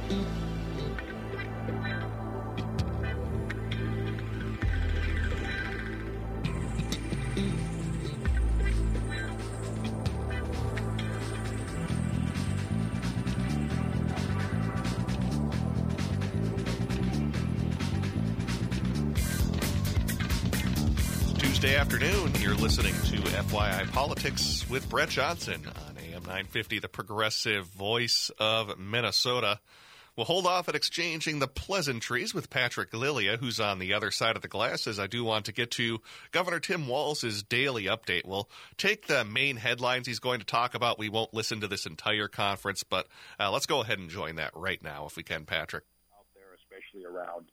Tuesday afternoon, you're listening to FYI Politics with Brett Johnson on AM 950, the progressive voice of Minnesota. We'll hold off at exchanging the pleasantries with Patrick Lilia, who's on the other side of the glass, as I do want to get to Governor Tim Walz's daily update. We'll take the main headlines he's going to talk about. We won't listen to this entire conference, but let's go ahead and join that right now if we can, Patrick. Out there, especially around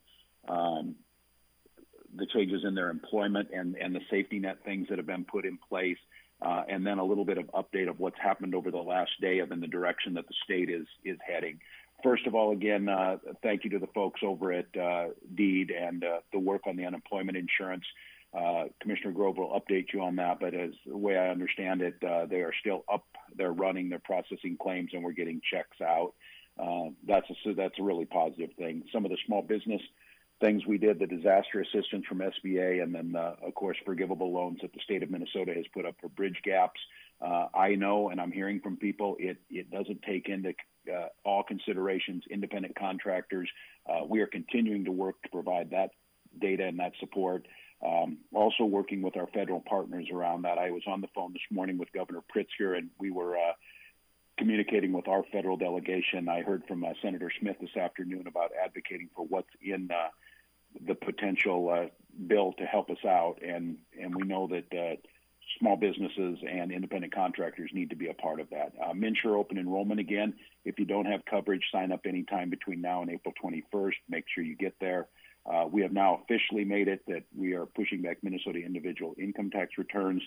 the changes in their employment and the safety net things that have been put in place, and then a little bit of update of what's happened over the last day of in the direction that the state is heading. First of all, again, thank you to the folks over at DEED and the work on the unemployment insurance. Commissioner Grove will update you on that, but as the way I understand it, they are still up. They're running, they're processing claims, and we're getting checks out. That's a really positive thing. Some of the small business things we did, the disaster assistance from SBA, and then, of course, forgivable loans that the state of Minnesota has put up for bridge gaps. I know, and I'm hearing from people, it doesn't take into all considerations independent contractors. We are continuing to work to provide that data and that support. Also working with our federal partners around that. I was on the phone this morning with Governor Pritzker, and we were communicating with our federal delegation. I heard from Senator Smith this afternoon about advocating for what's in the potential bill to help us out, and we know that small businesses and independent contractors need to be a part of that. MNsure open enrollment again. If you don't have coverage, sign up anytime between now and April 21st. Make sure you get there. We have now officially made it that we are pushing back Minnesota individual income tax returns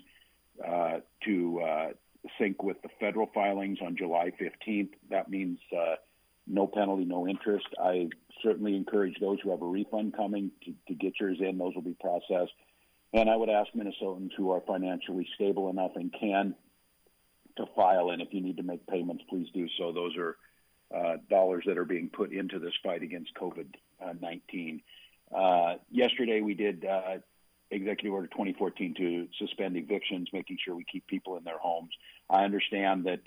to sync with the federal filings on July 15th. That means no penalty, no interest. I certainly encourage those who have a refund coming to get yours in. Those will be processed. And I would ask Minnesotans who are financially stable enough and can to file. And if you need to make payments, please do so. Those are dollars that are being put into this fight against COVID-19. Yesterday we did Executive Order 2014 to suspend evictions, making sure we keep people in their homes. I understand that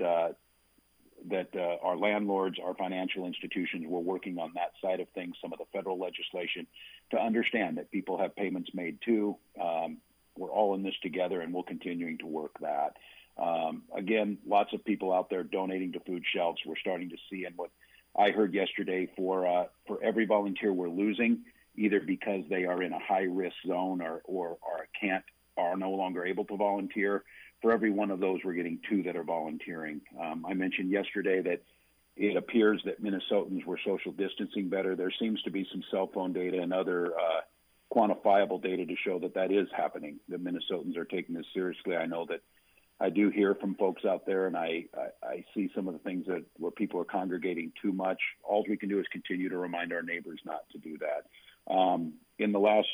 our landlords, our financial institutions, were working on that side of things, some of the federal legislation, to understand that people have payments made too. We're all in this together, and we're continuing to work that. Again, lots of people out there donating to food shelves. We're starting to see, and what I heard yesterday, for every volunteer we're losing, either because they are in a high-risk zone or are no longer able to volunteer. For every one of those, we're getting 2 that are volunteering. I mentioned yesterday that it appears that Minnesotans were social distancing better. There seems to be some cell phone data and other quantifiable data to show that is happening, that Minnesotans are taking this seriously. I know that I do hear from folks out there, and I see some of the things where people are congregating too much. All we can do is continue to remind our neighbors not to do that. In the last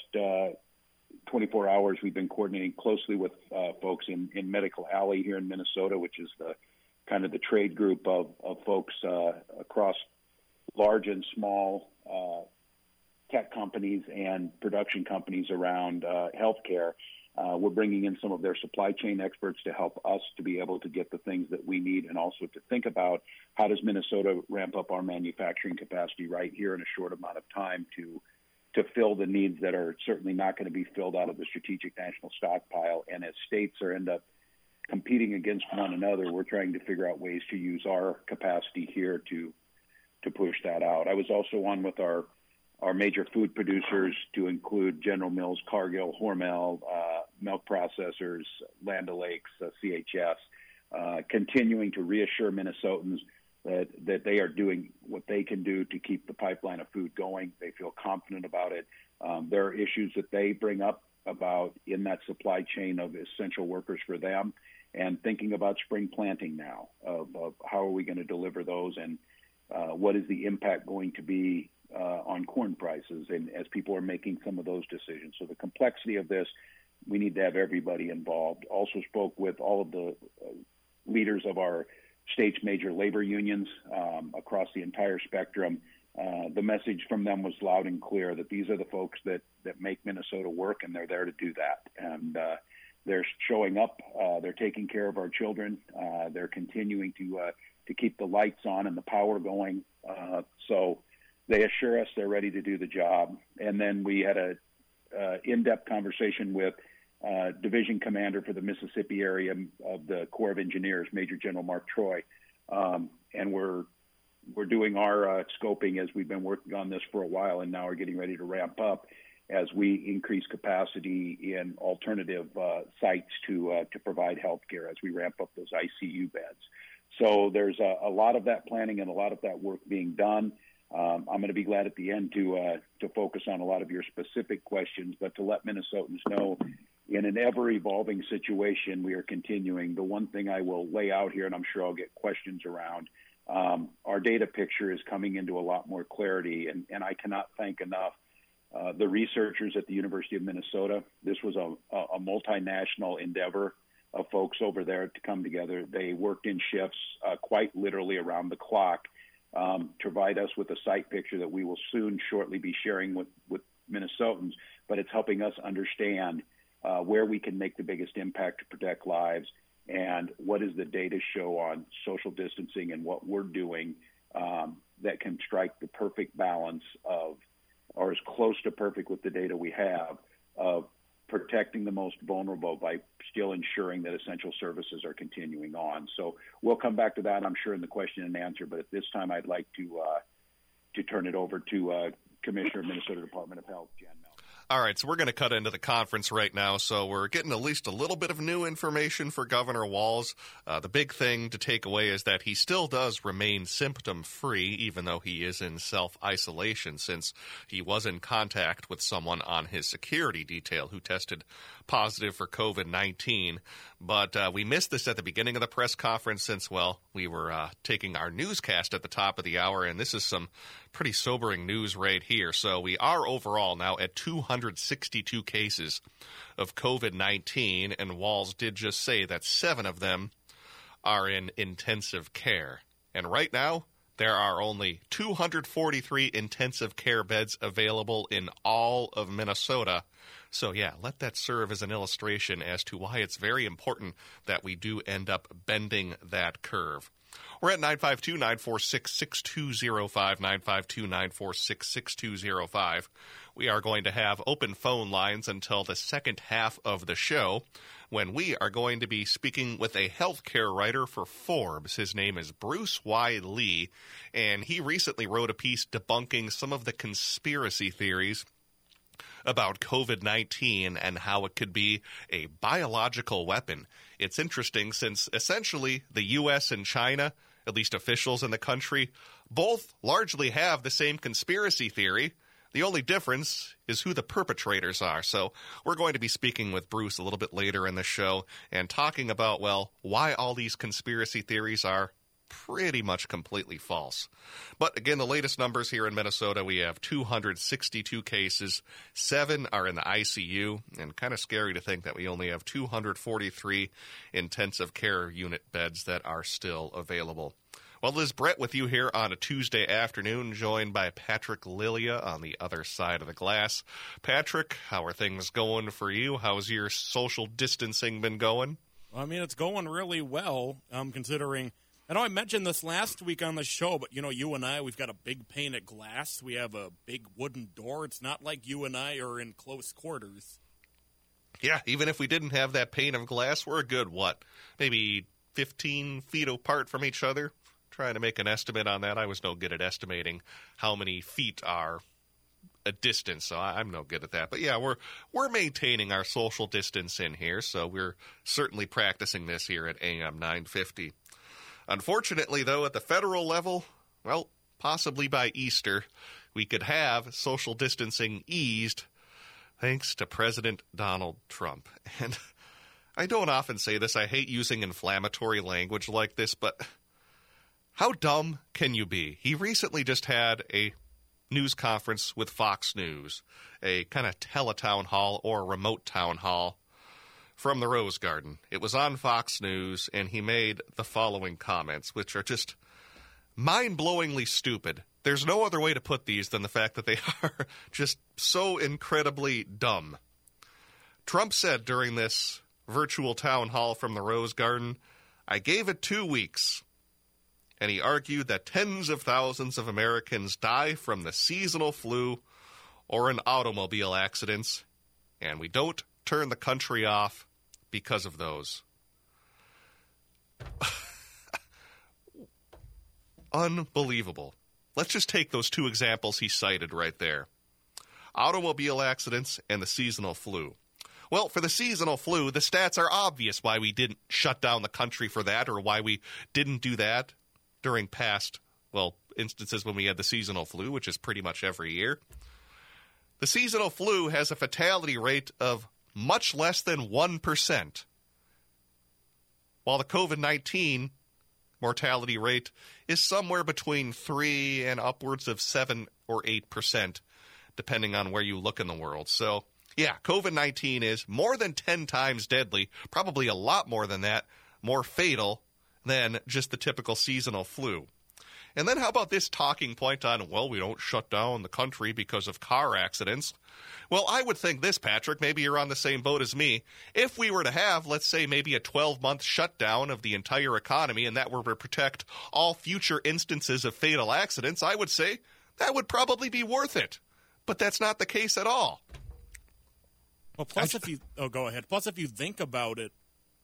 24 hours, we've been coordinating closely with folks in Medical Alley here in Minnesota, which is the kind of the trade group of folks across large and small tech companies and production companies around healthcare. We're bringing in some of their supply chain experts to help us to be able to get the things that we need, and also to think about how does Minnesota ramp up our manufacturing capacity right here in a short amount of time to fill the needs that are certainly not going to be filled out of the strategic national stockpile. And as states end up competing against one another, we're trying to figure out ways to use our capacity here to push that out. I was also on with our major food producers, to include General Mills, Cargill, Hormel, milk processors, Land O'Lakes, CHS, continuing to reassure Minnesotans that they are doing what they can do to keep the pipeline of food going. They feel confident about it. There are issues that they bring up about in that supply chain of essential workers for them, and thinking about spring planting now, of how are we going to deliver those, and what is the impact going to be on corn prices, and as people are making some of those decisions. So the complexity of this, we need to have everybody involved. Also spoke with all of the leaders of our state's major labor unions across the entire spectrum, the message from them was loud and clear that these are the folks that make Minnesota work, and they're there to do that. And they're showing up. They're taking care of our children. They're continuing to keep the lights on and the power going. So they assure us they're ready to do the job. And then we had a in-depth conversation with Division Commander for the Mississippi area of the Corps of Engineers, Major General Mark Troy. And we're doing our scoping as we've been working on this for a while, and now we're getting ready to ramp up as we increase capacity in alternative sites to provide health care as we ramp up those ICU beds. So there's a lot of that planning and a lot of that work being done. I'm going to be glad at the end to focus on a lot of your specific questions, but to let Minnesotans know, in an ever-evolving situation, we are continuing. The one thing I will lay out here, and I'm sure I'll get questions around, our data picture is coming into a lot more clarity, and I cannot thank enough the researchers at the University of Minnesota. This was a multinational endeavor of folks over there to come together. They worked in shifts quite literally around the clock to provide us with a site picture that we will shortly be sharing with Minnesotans, but it's helping us understand where we can make the biggest impact to protect lives and what does the data show on social distancing and what we're doing that can strike the perfect balance of, or as close to perfect with the data we have, of protecting the most vulnerable by still ensuring that essential services are continuing on. So we'll come back to that, I'm sure, in the question and answer, but at this time I'd like to turn it over to Commissioner of Minnesota Department of Health, Jan Malin. All right, so we're going to cut into the conference right now, so we're getting at least a little bit of new information for Governor Walz. The big thing to take away is that he still does remain symptom-free, even though he is in self-isolation, since he was in contact with someone on his security detail who tested positive for COVID-19. But we missed this at the beginning of the press conference since, well, we were taking our newscast at the top of the hour, and this is some pretty sobering news right here. So we are overall now at 262 cases of COVID-19, and Walz did just say that 7 of them are in intensive care. And right now, there are only 243 intensive care beds available in all of Minnesota. So yeah, let that serve as an illustration as to why it's very important that we do end up bending that curve. We're at 952-946-6205, 952-946-6205. We are going to have open phone lines until the second half of the show, when we are going to be speaking with a healthcare writer for Forbes. His name is Bruce Y. Lee, and he recently wrote a piece debunking some of the conspiracy theories about COVID-19 and how it could be a biological weapon. It's interesting since essentially the U.S. and China, at least officials in the country, both largely have the same conspiracy theory. The only difference is who the perpetrators are. So we're going to be speaking with Bruce a little bit later in the show and talking about, well, why all these conspiracy theories are pretty much completely false. But again, the latest numbers here in Minnesota, we have 262 cases, 7 are in the ICU, and kind of scary to think that we only have 243 intensive care unit beds that are still available. Well, Liz Brett with you here on a Tuesday afternoon, joined by Patrick Lilia on the other side of the glass. Patrick, how are things going for you? How's your social distancing been going? I mean, it's going really well, considering... I know I mentioned this last week on the show, but, you know, you and I, we've got a big pane of glass. We have a big wooden door. It's not like you and I are in close quarters. Yeah, even if we didn't have that pane of glass, we're a good, maybe 15 feet apart from each other? Trying to make an estimate on that. I was no good at estimating how many feet are a distance, so I'm no good at that. But yeah, we're maintaining our social distance in here, so we're certainly practicing this here at AM 950. Unfortunately, though, at the federal level, well, possibly by Easter, we could have social distancing eased thanks to President Donald Trump. And I don't often say this. I hate using inflammatory language like this, but how dumb can you be? He recently just had a news conference with Fox News, a kind of teletown hall or remote town hall from the Rose Garden. It was on Fox News, and he made the following comments, which are just mind-blowingly stupid, There's no other way to put these than the fact that they are just so incredibly dumb. Trump said during this virtual town hall from the Rose Garden, "I gave it 2 weeks." And he argued that tens of thousands of Americans die from the seasonal flu or in automobile accidents, and we don't turn the country off because of those. Unbelievable. Let's just take those 2 examples he cited right there. Automobile accidents and the seasonal flu. Well, for the seasonal flu, the stats are obvious why we didn't shut down the country for that, or why we didn't do that during past, instances when we had the seasonal flu, which is pretty much every year. The seasonal flu has a fatality rate of much less than 1%, while the COVID-19 mortality rate is somewhere between 3 and upwards of 7 or 8%, depending on where you look in the world. So, yeah, COVID-19 is more than 10 times deadly, probably a lot more than that, more fatal than just the typical seasonal flu. And then how about this talking point on, we don't shut down the country because of car accidents? Well, I would think this, Patrick, maybe you're on the same boat as me. If we were to have, let's say, maybe a 12-month shutdown of the entire economy, and that were to protect all future instances of fatal accidents, I would say that would probably be worth it. But that's not the case at all. Well, plus go ahead. Plus, if you think about it,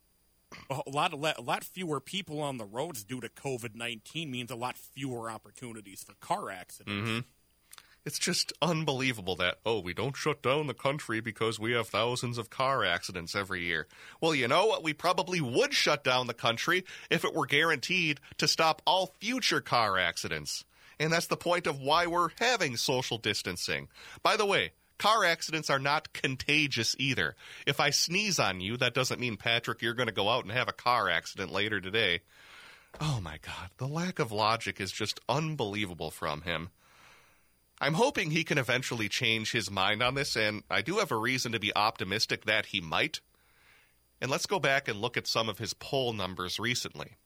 a lot fewer people on the roads due to COVID-19 means a lot fewer opportunities for car accidents. Mm-hmm. It's just unbelievable that, we don't shut down the country because we have thousands of car accidents every year. Well, you know what? We probably would shut down the country if it were guaranteed to stop all future car accidents. And that's the point of why we're having social distancing. By the way, car accidents are not contagious either. If I sneeze on you, that doesn't mean, Patrick, you're going to go out and have a car accident later today. Oh, my God. The lack of logic is just unbelievable from him. I'm hoping he can eventually change his mind on this, and I do have a reason to be optimistic that he might. And let's go back and look at some of his poll numbers recently.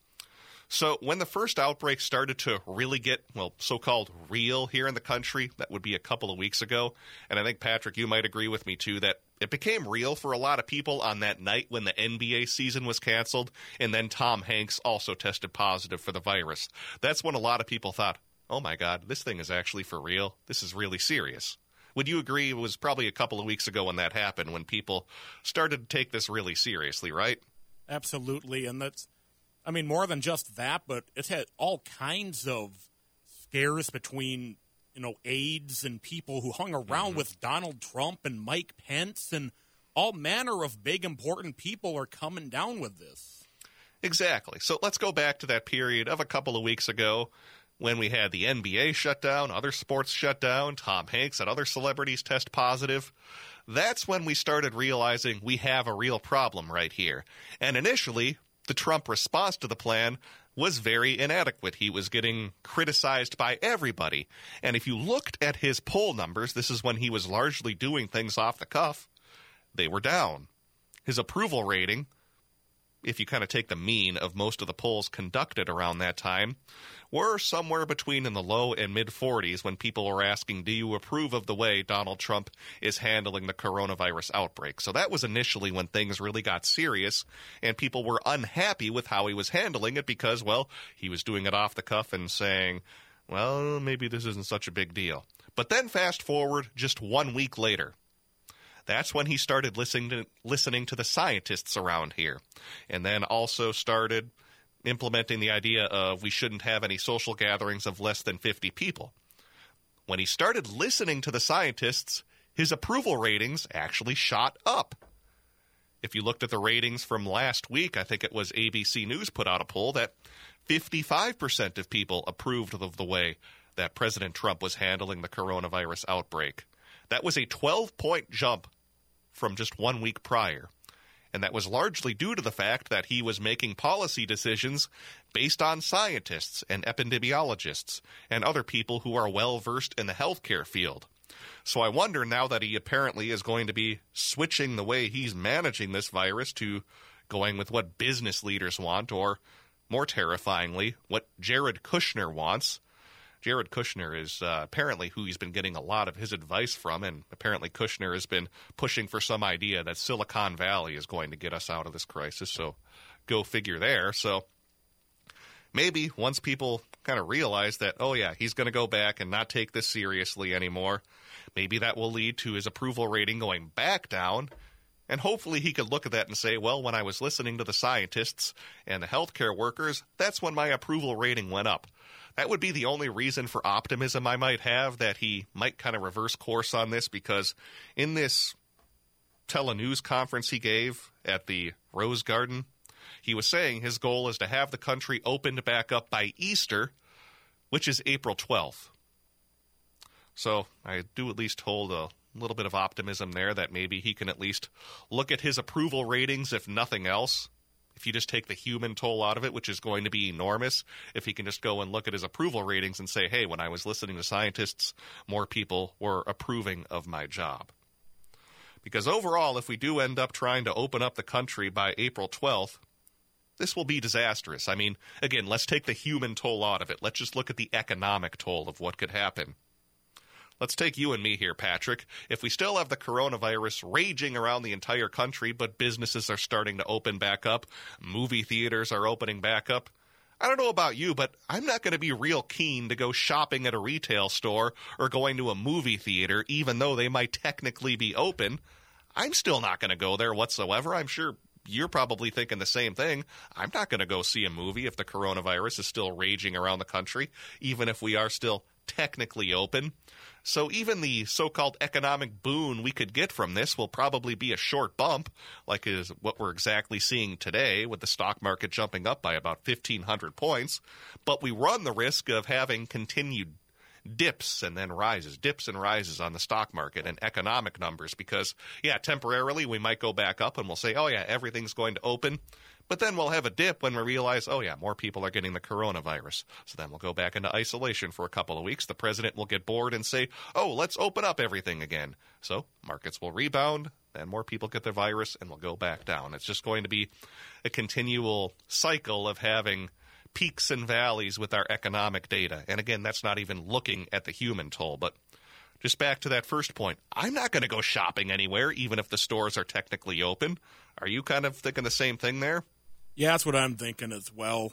So when the first outbreak started to really get, so-called real here in the country, that would be a couple of weeks ago, and I think, Patrick, you might agree with me, too, that it became real for a lot of people on that night when the NBA season was canceled, and then Tom Hanks also tested positive for the virus. That's when a lot of people thought, oh, my God, this thing is actually for real. This is really serious. Would you agree it was probably a couple of weeks ago when that happened, when people started to take this really seriously, right? Absolutely, and that's... more than just that, but it's had all kinds of scares between, aides and people who hung around with Donald Trump and Mike Pence, and all manner of big, important people are coming down with this. Exactly. So let's go back to that period of a couple of weeks ago when we had the NBA shut down, other sports shut down, Tom Hanks and other celebrities test positive. That's when we started realizing we have a real problem right here. And initially, the Trump response to the plan was very inadequate. He was getting criticized by everybody. And if you looked at his poll numbers, this is when he was largely doing things off the cuff, they were down. His approval rating, if you kind of take the mean of most of the polls conducted around that time, were somewhere between in the low and mid-40s when people were asking, do you approve of the way Donald Trump is handling the coronavirus outbreak? So that was initially when things really got serious, and people were unhappy with how he was handling it because, he was doing it off the cuff and saying, maybe this isn't such a big deal. But then fast forward just 1 week later. That's when he started listening to the scientists around here, and then also started implementing the idea of we shouldn't have any social gatherings of less than 50 people. When he started listening to the scientists, his approval ratings actually shot up. If you looked at the ratings from last week, I think it was ABC News put out a poll that 55% of people approved of the way that President Trump was handling the coronavirus outbreak. That was a 12-point jump from just 1 week prior. And that was largely due to the fact that he was making policy decisions based on scientists and epidemiologists and other people who are well-versed in the healthcare field. So I wonder, now that he apparently is going to be switching the way he's managing this virus to going with what business leaders want, or more terrifyingly, what Jared Kushner wants, Jared Kushner is apparently who he's been getting a lot of his advice from, and apparently Kushner has been pushing for some idea that Silicon Valley is going to get us out of this crisis, so go figure there. So maybe once people kind of realize that, oh yeah, he's going to go back and not take this seriously anymore, maybe that will lead to his approval rating going back down, and hopefully he could look at that and say, well, when I was listening to the scientists and the healthcare workers, that's when my approval rating went up. That would be the only reason for optimism I might have, that he might kind of reverse course on this, because in this telenews conference he gave at the Rose Garden, he was saying his goal is to have the country opened back up by Easter, which is April 12th. So I do at least hold a little bit of optimism there that maybe he can at least look at his approval ratings, if nothing else. If you just take the human toll out of it, which is going to be enormous, if he can just go and look at his approval ratings and say, hey, when I was listening to scientists, more people were approving of my job. Because overall, if we do end up trying to open up the country by April 12th, this will be disastrous. I mean, again, let's take the human toll out of it. Let's just look at the economic toll of what could happen. Let's take you and me here, Patrick. If we still have the coronavirus raging around the entire country, but businesses are starting to open back up, movie theaters are opening back up, I don't know about you, but I'm not going to be real keen to go shopping at a retail store or going to a movie theater, even though they might technically be open. I'm still not going to go there whatsoever. I'm sure you're probably thinking the same thing. I'm not going to go see a movie if the coronavirus is still raging around the country, even if we are still technically open. So even the so-called economic boon we could get from this will probably be a short bump, like is what we're exactly seeing today with the stock market jumping up by about 1,500 points. But we run the risk of having continued dips and rises on the stock market and economic numbers because, yeah, temporarily we might go back up and we'll say, oh, yeah, everything's going to open. But then we'll have a dip when we realize, oh, yeah, more people are getting the coronavirus. So then we'll go back into isolation for a couple of weeks. The president will get bored and say, oh, let's open up everything again. So markets will rebound, then more people get the virus, and we'll go back down. It's just going to be a continual cycle of having peaks and valleys with our economic data. And again, that's not even looking at the human toll. But just back to that first point, I'm not going to go shopping anywhere, even if the stores are technically open. Are you kind of thinking the same thing there? Yeah, that's what I'm thinking as well.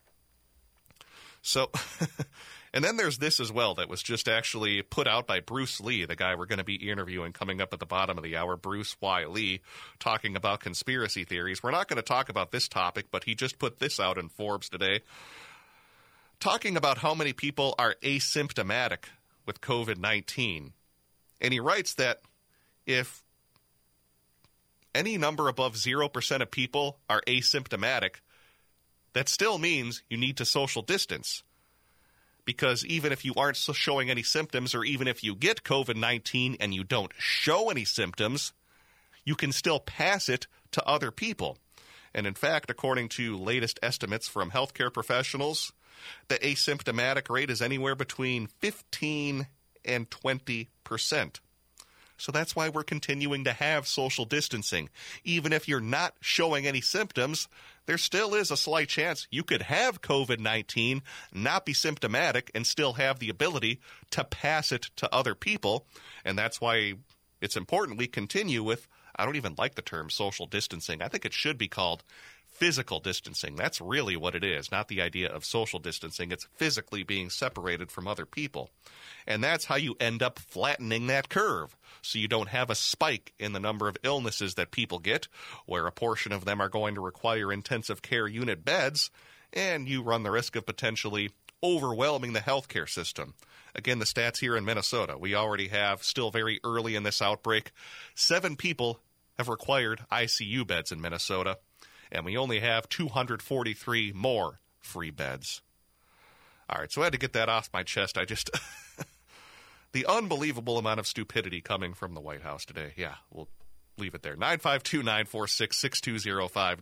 So, and then there's this as well that was just actually put out by Bruce Lee, the guy we're going to be interviewing coming up at the bottom of the hour, Bruce Y. Lee, talking about conspiracy theories. We're not going to talk about this topic, but he just put this out in Forbes today, talking about how many people are asymptomatic with COVID-19. And he writes that if any number above 0% of people are asymptomatic, that still means you need to social distance. Because even if you aren't showing any symptoms, or even if you get COVID-19 and you don't show any symptoms, you can still pass it to other people. And in fact, according to latest estimates from healthcare professionals, the asymptomatic rate is anywhere between 15 and 20%. So that's why we're continuing to have social distancing. Even if you're not showing any symptoms, there still is a slight chance you could have COVID-19, not be symptomatic, and still have the ability to pass it to other people. And that's why it's important we continue with, I don't even like the term social distancing. I think it should be called physical distancing. That's really what it is, not the idea of social distancing. It's physically being separated from other people. And that's how you end up flattening that curve, so you don't have a spike in the number of illnesses that people get, where a portion of them are going to require intensive care unit beds, and you run the risk of potentially overwhelming the healthcare system. Again, the stats here in Minnesota, we already have, still very early in this outbreak, 7 people have required ICU beds in Minnesota, and we only have 243 more free beds. All right, so I had to get that off my chest. The unbelievable amount of stupidity coming from the White House today. Yeah, we'll leave it there. 952-946-6205,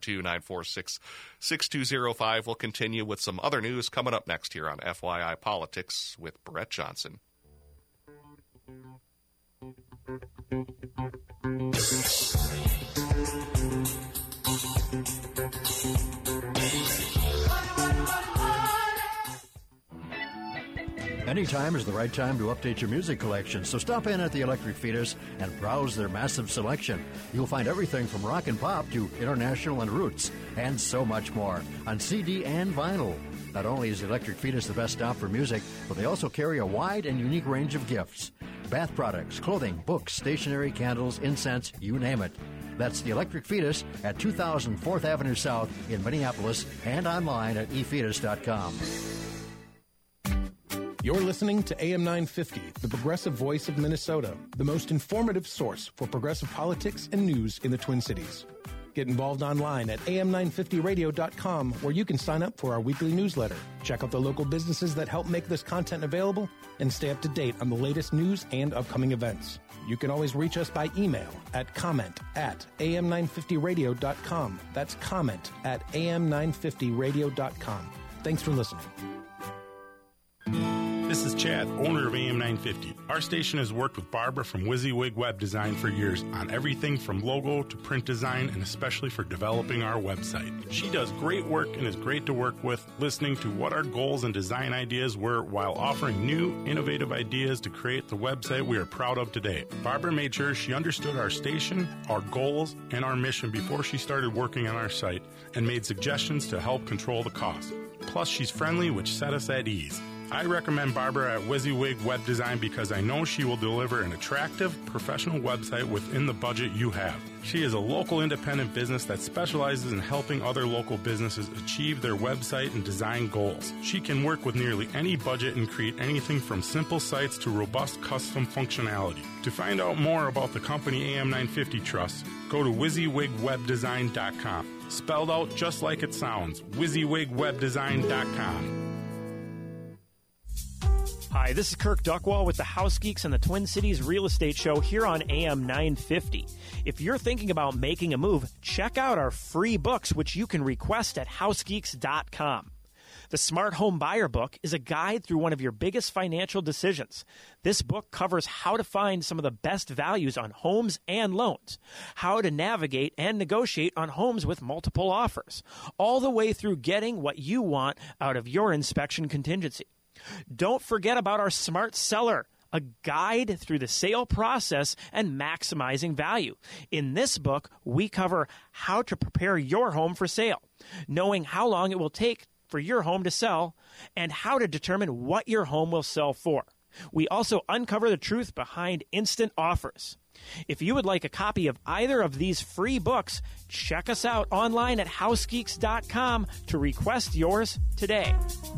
952-946-6205. We'll continue with some other news coming up next here on FYI Politics with Brett Johnson. Anytime is the right time to update your music collection, so stop in at the Electric Fetus and browse their massive selection. You'll find everything from rock and pop to international and roots, and so much more on CD and vinyl. Not only is Electric Fetus the best stop for music, but they also carry a wide and unique range of gifts. Bath products, clothing, books, stationery, candles, incense, you name it. That's the Electric Fetus at 2000 4th Avenue South in Minneapolis and online at efetus.com. You're listening to AM 950, the progressive voice of Minnesota, the most informative source for progressive politics and news in the Twin Cities. Get involved online at am950radio.com, where you can sign up for our weekly newsletter, check out the local businesses that help make this content available, and stay up to date on the latest news and upcoming events. You can always reach us by email at comment@am950radio.com. That's comment@am950radio.com. Thanks for listening. This is Chad, owner of AM 950. Our station has worked with Barbara from WYSIWYG Web Design for years on everything from logo to print design, and especially for developing our website. She does great work and is great to work with, listening to what our goals and design ideas were while offering new, innovative ideas to create the website we are proud of today. Barbara made sure she understood our station, our goals, and our mission before she started working on our site and made suggestions to help control the cost. Plus, she's friendly, which set us at ease. I recommend Barbara at WYSIWYG Web Design because I know she will deliver an attractive, professional website within the budget you have. She is a local independent business that specializes in helping other local businesses achieve their website and design goals. She can work with nearly any budget and create anything from simple sites to robust custom functionality. To find out more about the company AM 950 trusts, go to WYSIWYGWebDesign.com. Spelled out just like it sounds, WYSIWYGWebDesign.com. Hi, this is Kirk Duckwall with the House Geeks and the Twin Cities Real Estate Show here on AM 950. If you're thinking about making a move, check out our free books, which you can request at housegeeks.com. The Smart Home Buyer book is a guide through one of your biggest financial decisions. This book covers how to find some of the best values on homes and loans, how to navigate and negotiate on homes with multiple offers, all the way through getting what you want out of your inspection contingency. Don't forget about our Smart Seller, a guide through the sale process and maximizing value. In this book, we cover how to prepare your home for sale, knowing how long it will take for your home to sell, and how to determine what your home will sell for. We also uncover the truth behind instant offers. If you would like a copy of either of these free books, check us out online at housegeeks.com to request yours today.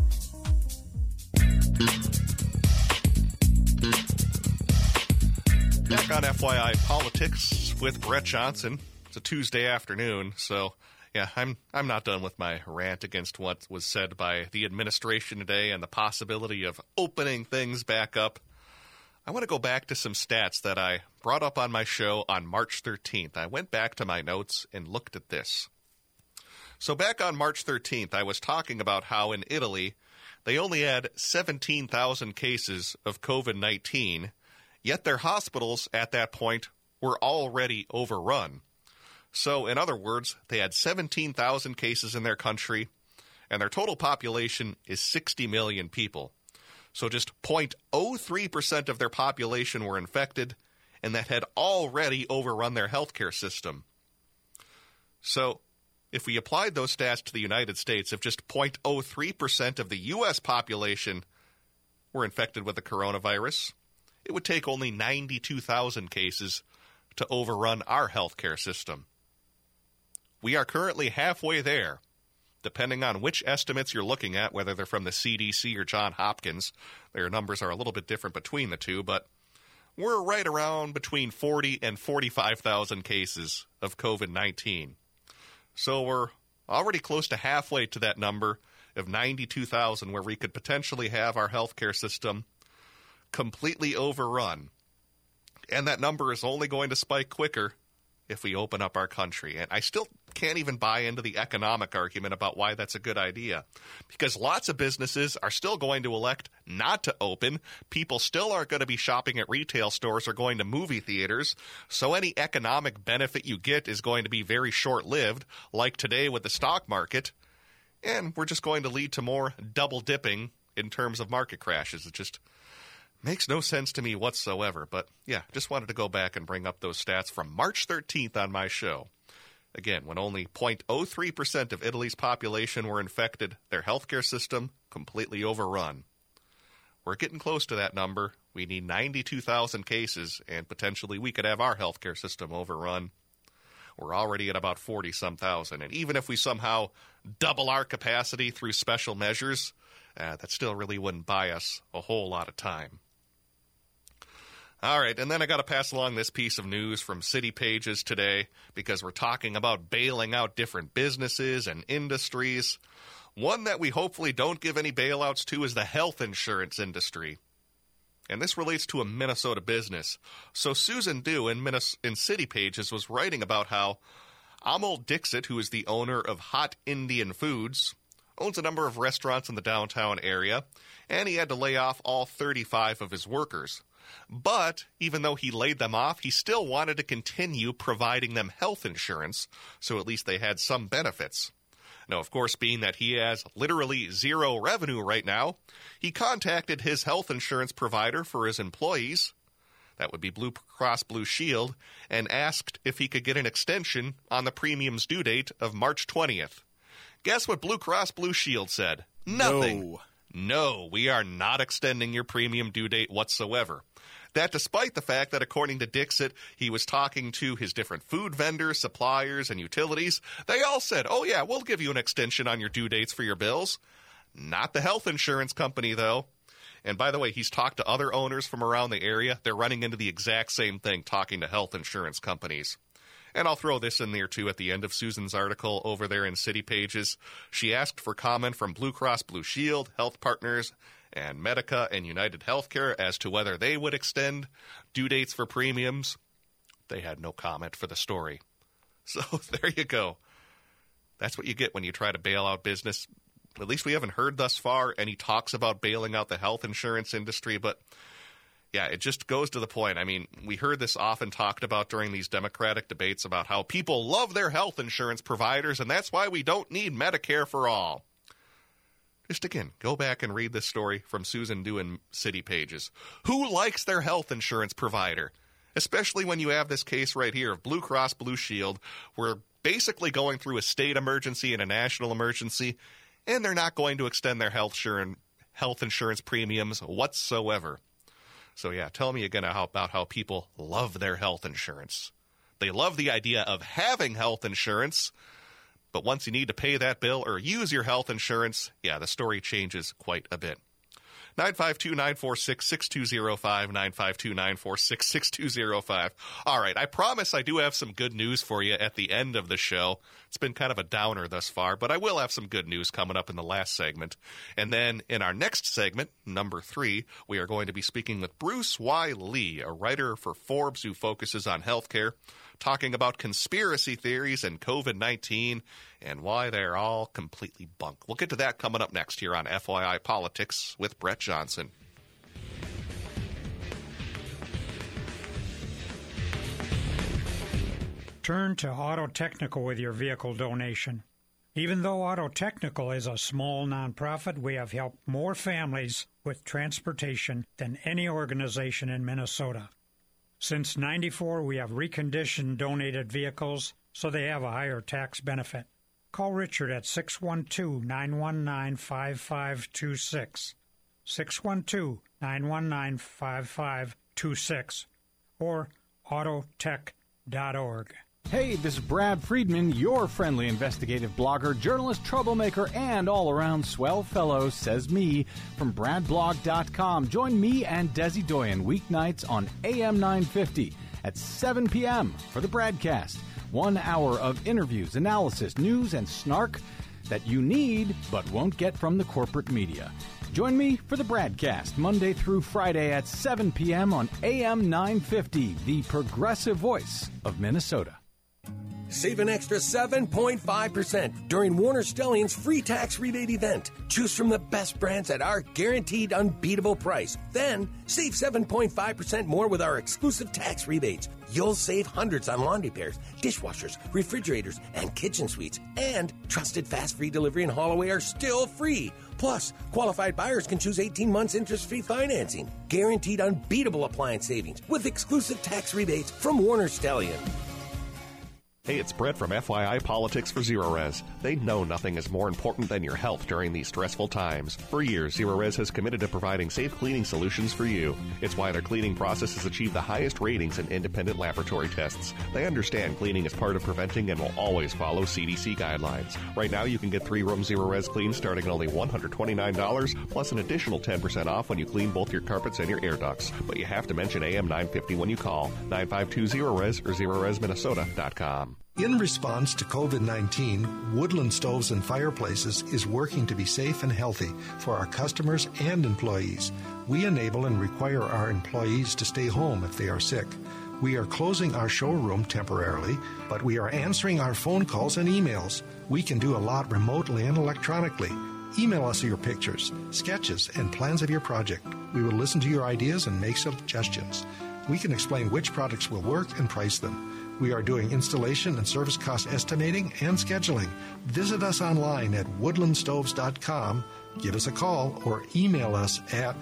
Back on FYI Politics with Brett Johnson. It's a Tuesday afternoon, so yeah, I'm not done with my rant against what was said by the administration today and the possibility of opening things back up. I want to go back to some stats that I brought up on my show on March 13th. I went back to my notes and looked at this. So back on March 13th, I was talking about how in Italy they only had 17,000 cases of COVID-19, yet their hospitals at that point were already overrun. So, in other words, they had 17,000 cases in their country, and their total population is 60 million people. So just 0.03% of their population were infected, and that had already overrun their healthcare system. So, if we applied those stats to the United States, if just 0.03% of the U.S. population were infected with the coronavirus, it would take only 92,000 cases to overrun our healthcare system. We are currently halfway there, depending on which estimates you're looking at, whether they're from the CDC or Johns Hopkins. Their numbers are a little bit different between the two, but we're right around between 40 and 45,000 cases of COVID-19. So we're already close to halfway to that number of 92,000, where we could potentially have our healthcare system completely overrun. And that number is only going to spike quicker if we open up our country. And I still can't even buy into the economic argument about why that's a good idea, because lots of businesses are still going to elect not to open. People still aren't going to be shopping at retail stores or going to movie theaters. So any economic benefit you get is going to be very short-lived, like today with the stock market. And we're just going to lead to more double dipping in terms of market crashes. It just makes no sense to me whatsoever. But yeah, just wanted to go back and bring up those stats from March 13th on my show. Again, when only 0.03% of Italy's population were infected, their healthcare system completely overrun. We're getting close to that number. We need 92,000 cases, and potentially we could have our healthcare system overrun. We're already at about 40-some thousand, and even if we somehow double our capacity through special measures, that still really wouldn't buy us a whole lot of time. All right, and then I got to pass along this piece of news from City Pages today because we're talking about bailing out different businesses and industries. One that we hopefully don't give any bailouts to is the health insurance industry. And this relates to a Minnesota business. So Susan Dew in City Pages was writing about how Amal Dixit, who is the owner of Hot Indian Foods, owns a number of restaurants in the downtown area, and he had to lay off all 35 of his workers. But even though he laid them off, he still wanted to continue providing them health insurance, so at least they had some benefits. Now, of course, being that he has literally zero revenue right now, he contacted his health insurance provider for his employees, that would be Blue Cross Blue Shield, and asked if he could get an extension on the premium's due date of March 20th. Guess what Blue Cross Blue Shield said? Nothing. No, we are not extending your premium due date whatsoever. That despite the fact that, according to Dixit, he was talking to his different food vendors, suppliers, and utilities, they all said, oh yeah, we'll give you an extension on your due dates for your bills. Not the health insurance company, though. And by the way, he's talked to other owners from around the area. They're running into the exact same thing, talking to health insurance companies. And I'll throw this in there, too, at the end of Susan's article over there in City Pages. She asked for comment from Blue Cross Blue Shield, Health Partners, and Medica and United Healthcare as to whether they would extend due dates for premiums. They had no comment for the story. So there you go. That's what you get when you try to bail out business. At least we haven't heard thus far any talks about bailing out the health insurance industry, but yeah, it just goes to the point. I mean, we heard this often talked about during these Democratic debates about how people love their health insurance providers, and that's why we don't need Medicare for all. Just again, go back and read this story from Susan Dew in City Pages. Who likes their health insurance provider? Especially when you have this case right here of Blue Cross Blue Shield. We're basically going through a state emergency and a national emergency, and they're not going to extend their health insurance premiums whatsoever. So yeah, tell me again about how people love their health insurance. They love the idea of having health insurance, but once you need to pay that bill or use your health insurance, yeah, the story changes quite a bit. 952-946-6205, 952-946-6205. All right, I promise I do have some good news for you at the end of the show. It's been kind of a downer thus far, but I will have some good news coming up in the last segment. And then in our next segment, number 3, we are going to be speaking with Bruce Y. Lee, a writer for Forbes who focuses on healthcare, talking about conspiracy theories and COVID-19 and why they're all completely bunk. We'll get to that coming up next here on FYI Politics with Brett Johnson. Turn to Auto Technical with your vehicle donation. Even though Auto Technical is a small nonprofit, we have helped more families with transportation than any organization in Minnesota. Since '94, we have reconditioned donated vehicles so they have a higher tax benefit. Call Richard at 612-919-5526, 612-919-5526, or autotech.org. Hey, this is Brad Friedman, your friendly investigative blogger, journalist, troublemaker, and all-around swell fellow, says me, from BradBlog.com. Join me and Desi Doyen weeknights on AM 950 at 7 p.m. for the Bradcast. 1 hour of interviews, analysis, news, and snark that you need but won't get from the corporate media. Join me for the Bradcast, Monday through Friday at 7 p.m. on AM 950, the progressive voice of Minnesota. Save an extra 7.5% during Warner Stellian's free tax rebate event. Choose from the best brands at our guaranteed unbeatable price. Then, save 7.5% more with our exclusive tax rebates. You'll save hundreds on laundry pairs, dishwashers, refrigerators, and kitchen suites. And trusted fast free delivery and haul away are still free. Plus, qualified buyers can choose 18 months interest-free financing. Guaranteed unbeatable appliance savings with exclusive tax rebates from Warner Stellian. Hey, it's Brett from FYI Politics for Zero Res. They know nothing is more important than your health during these stressful times. For years, Zero Res has committed to providing safe cleaning solutions for you. It's why their cleaning process has achieved the highest ratings in independent laboratory tests. They understand cleaning is part of preventing and will always follow CDC guidelines. Right now, you can get 3-room Zero Res clean starting at only $129, plus an additional 10% off when you clean both your carpets and your air ducts. But you have to mention AM 950 when you call 952-ZERO-RES or ZeroResMinnesota.com. In response to COVID-19, Woodland Stoves and Fireplaces is working to be safe and healthy for our customers and employees. We enable and require our employees to stay home if they are sick. We are closing our showroom temporarily, but we are answering our phone calls and emails. We can do a lot remotely and electronically. Email us your pictures, sketches, and plans of your project. We will listen to your ideas and make suggestions. We can explain which products will work and price them. We are doing installation and service cost estimating and scheduling. Visit us online at woodlandstoves.com. Give us a call or email us at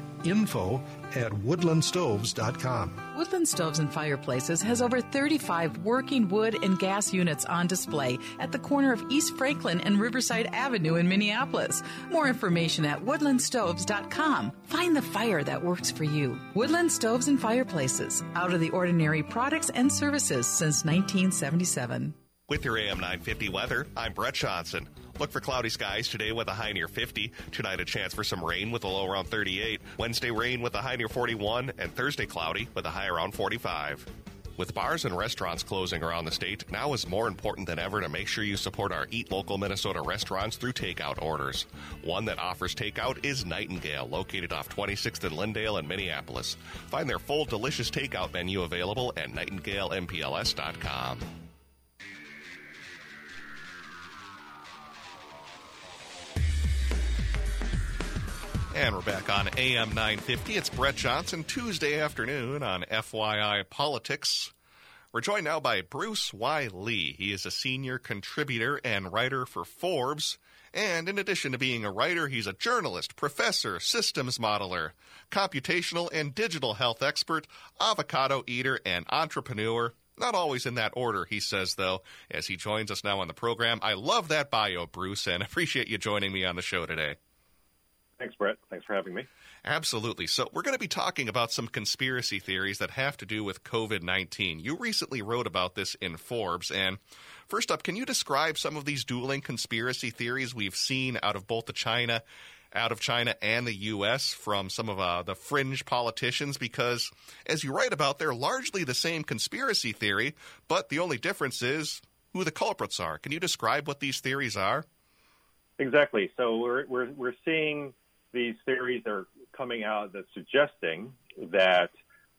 info@woodlandstoves.com. Woodland Stoves and Fireplaces has over 35 working wood and gas units on display at the corner of East Franklin and Riverside Avenue in Minneapolis. More information at woodlandstoves.com. Find the fire that works for you. Woodland Stoves and Fireplaces. Out of the ordinary products and services since 1977. With your AM 950 weather, I'm Brett Johnson. Look for cloudy skies today with a high near 50. Tonight, a chance for some rain with a low around 38. Wednesday, rain with a high near 41. And Thursday, cloudy with a high around 45. With bars and restaurants closing around the state, now is more important than ever to make sure you support our Eat Local Minnesota restaurants through takeout orders. One that offers takeout is Nightingale, located off 26th and Lyndale in Minneapolis. Find their full, delicious takeout menu available at nightingalempls.com. And we're back on AM 950. It's Brett Johnson, Tuesday afternoon on FYI Politics. We're joined now by Bruce Y. Lee. He is a senior contributor and writer for Forbes. And in addition to being a writer, he's a journalist, professor, systems modeler, computational and digital health expert, avocado eater, and entrepreneur. Not always in that order, he says, though, as he joins us now on the program. I love that bio, Bruce, and appreciate you joining me on the show today. Thanks, Brett. Thanks for having me. Absolutely. So we're going to be talking about some conspiracy theories that have to do with COVID-19. You recently wrote about this in Forbes. And first up, can you describe some of these dueling conspiracy theories we've seen out of China and the U.S. from some of the fringe politicians? Because, as you write about, they're largely the same conspiracy theory, but the only difference is who the culprits are. Can you describe what these theories are? Exactly. So we're seeing these theories are coming out that's suggesting that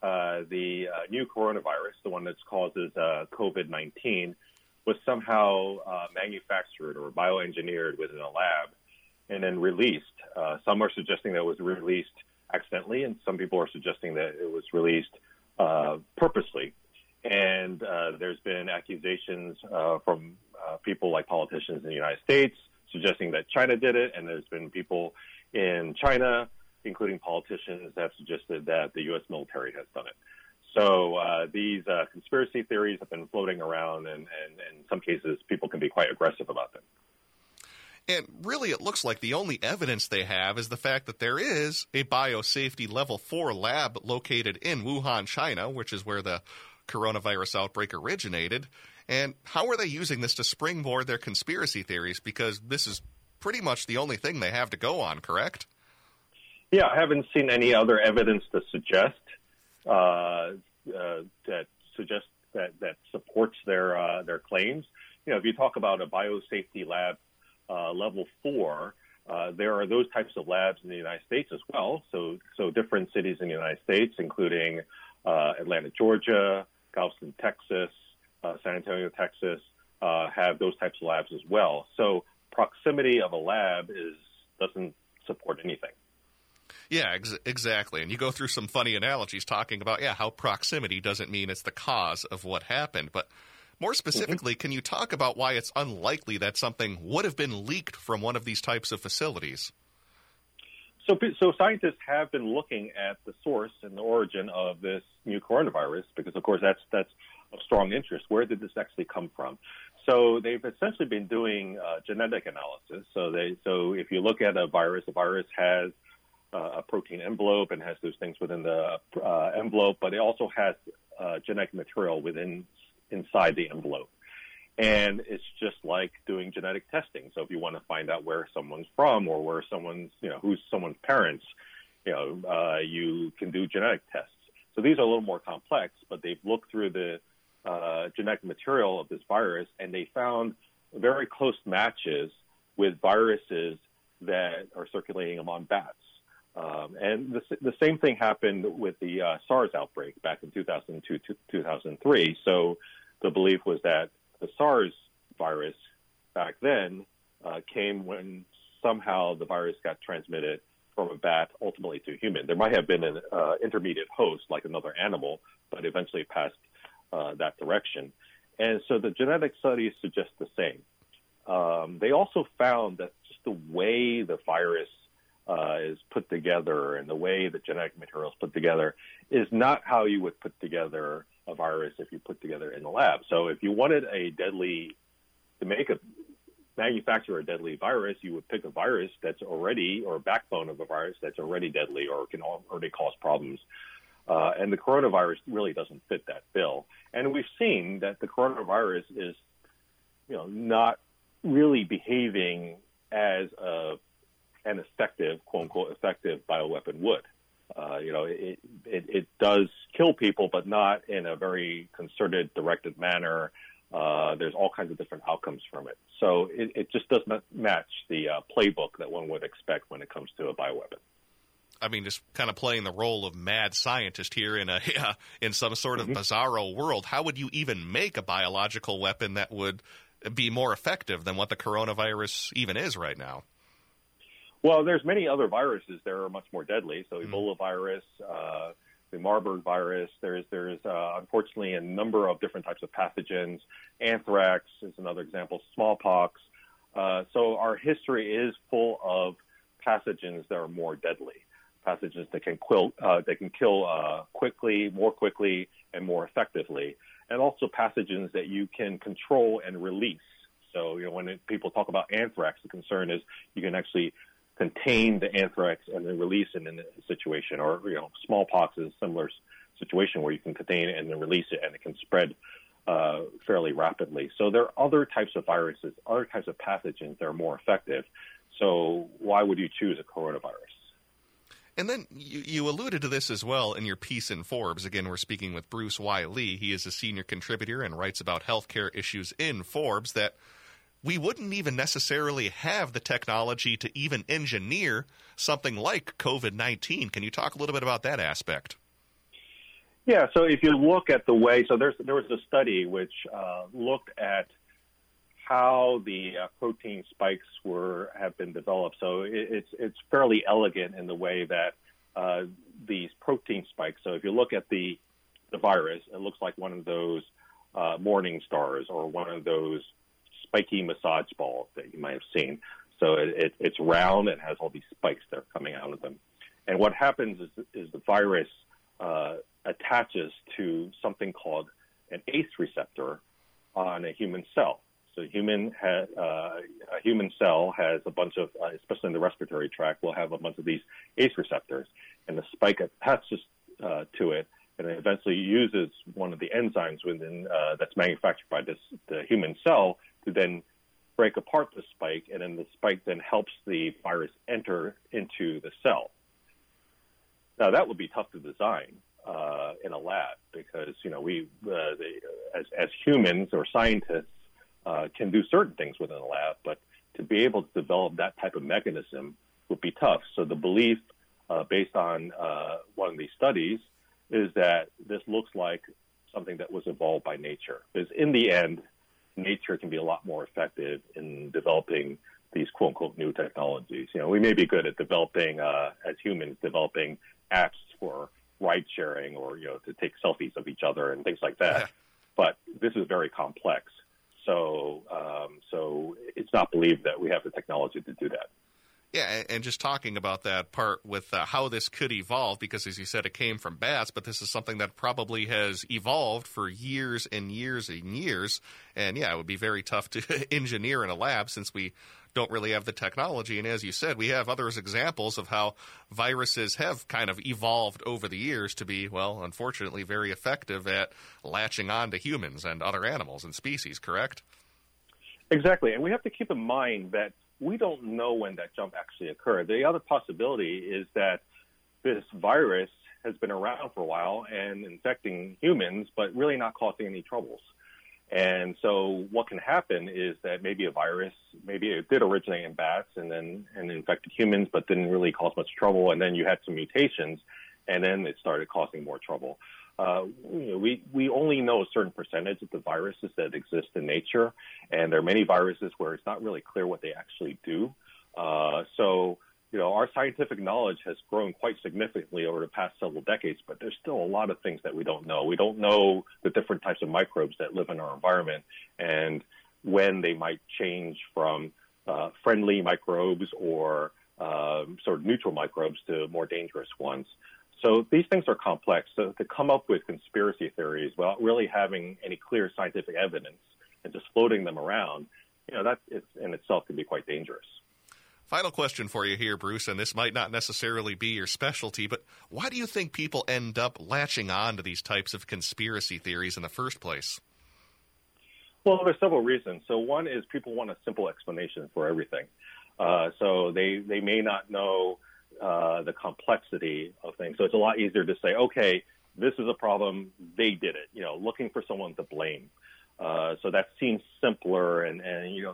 the new coronavirus, the one that causes COVID-19, was somehow manufactured or bioengineered within a lab and then released. Some are suggesting that it was released accidentally, and some people are suggesting that it was released purposely. And there's been accusations from people like politicians in the United States suggesting that China did it, and there's been people in China, including politicians, that have suggested that the U.S. military has done it. So these conspiracy theories have been floating around, and in some cases, people can be quite aggressive about them. And really, it looks like the only evidence they have is the fact that there is a biosafety level 4 lab located in Wuhan, China, which is where the coronavirus outbreak originated. And how are they using this to springboard their conspiracy theories? Because this is pretty much the only thing they have to go on, correct? Yeah, I haven't seen any other evidence to suggest that supports their claims. You know, if you talk about a biosafety lab level 4, there are those types of labs in the United States as well. So different cities in the United States, including Atlanta, Georgia, Galveston, Texas, San Antonio, Texas, have those types of labs as well. So proximity of a lab doesn't support anything. Yeah, exactly. And you go through some funny analogies talking about, how proximity doesn't mean it's the cause of what happened. But more specifically, can you talk about why it's unlikely that something would have been leaked from one of these types of facilities? So scientists have been looking at the source and the origin of this new coronavirus because, of course, that's of strong interest. Where did this actually come from? So they've essentially been doing genetic analysis. So if you look at a virus has a protein envelope and has those things within the envelope, but it also has genetic material inside the envelope. And it's just like doing genetic testing. So if you want to find out where someone's from or where someone's, who's someone's parents, you can do genetic tests. So these are a little more complex, but they've looked through the genetic material of this virus, and they found very close matches with viruses that are circulating among bats. And the same thing happened with the SARS outbreak back in 2002 to 2003. So the belief was that the SARS virus back then came when somehow the virus got transmitted from a bat ultimately to a human. There might have been an intermediate host, like another animal, but eventually passed that direction. And so the genetic studies suggest the same. They also found that just the way the virus is put together and the way the genetic material is put together is not how you would put together a virus if you put together in the lab. So if you wanted manufacture a deadly virus, you would pick a virus that's already, or a backbone of a virus that's already deadly or can already cause problems. And the coronavirus really doesn't fit that bill. And we've seen that the coronavirus is, not really behaving as an effective, quote unquote, effective bioweapon would. It does kill people, but not in a very concerted, directed manner. There's all kinds of different outcomes from it. So it just does not match the playbook that one would expect when it comes to a bioweapon. I mean, just kind of playing the role of mad scientist here in some sort of bizarro world. How would you even make a biological weapon that would be more effective than what the coronavirus even is right now? Well, there's many other viruses that are much more deadly. So Ebola virus, the Marburg virus. There's unfortunately a number of different types of pathogens. Anthrax is another example. Smallpox. So our history is full of pathogens that are more deadly. Pathogens that can kill quickly, more quickly, and more effectively, and also pathogens that you can control and release. So when people talk about anthrax, the concern is you can actually contain the anthrax and then release it in a situation, or smallpox is a similar situation where you can contain it and then release it, and it can spread fairly rapidly. So there are other types of viruses, other types of pathogens that are more effective. So why would you choose a coronavirus? And then you alluded to this as well in your piece in Forbes. Again, we're speaking with Bruce Y. Lee. He is a senior contributor and writes about healthcare issues in Forbes, that we wouldn't even necessarily have the technology to even engineer something like COVID-19. Can you talk a little bit about that aspect? Yeah, so if you look at the way, so there was a study which looked at how the protein spikes have been developed. So it's fairly elegant in the way that these protein spikes. So if you look at the virus, it looks like one of those morning stars or one of those spiky massage balls that you might have seen. So it's round and has all these spikes that are coming out of them. And what happens is the virus attaches to something called an ACE receptor on a human cell. So a human cell has a bunch of, especially in the respiratory tract, will have a bunch of these ACE receptors, and the spike attaches to it, and it eventually uses one of the enzymes within that's manufactured by the human cell to then break apart the spike, and then the spike then helps the virus enter into the cell. Now that would be tough to design in a lab because we as humans or scientists can do certain things within a lab, but to be able to develop that type of mechanism would be tough. So the belief, based on one of these studies, is that this looks like something that was evolved by nature. Because in the end, nature can be a lot more effective in developing these quote-unquote new technologies. We may be good at developing, as humans, developing apps for ride-sharing or, to take selfies of each other and things like that. But this is very complex. So it's not believed that we have the technology to do that. Yeah, and just talking about that part with how this could evolve, because as you said, it came from bats, but this is something that probably has evolved for years and years and years. And yeah, it would be very tough to engineer in a lab since we don't really have the technology. And as you said, we have other examples of how viruses have kind of evolved over the years to be, well, unfortunately, very effective at latching on to humans and other animals and species, correct? Exactly. And we have to keep in mind that we don't know when that jump actually occurred. The other possibility is that this virus has been around for a while and infecting humans, but really not causing any troubles. And so what can happen is that maybe a virus, maybe it did originate in bats and infected humans, but didn't really cause much trouble. And then you had some mutations, and then it started causing more trouble. We only know a certain percentage of the viruses that exist in nature, and there are many viruses where it's not really clear what they actually do. So our scientific knowledge has grown quite significantly over the past several decades, but there's still a lot of things that we don't know. We don't know the different types of microbes that live in our environment and when they might change from friendly microbes or sort of neutral microbes to more dangerous ones. So these things are complex. So to come up with conspiracy theories without really having any clear scientific evidence and just floating them around, that in itself can be quite dangerous. Final question for you here, Bruce, and this might not necessarily be your specialty, but why do you think people end up latching on to these types of conspiracy theories in the first place? Well, there's several reasons. So one is people want a simple explanation for everything. So they may not know the complexity of things. So it's a lot easier to say, okay, this is a problem, they did it, looking for someone to blame. So that seems simpler, and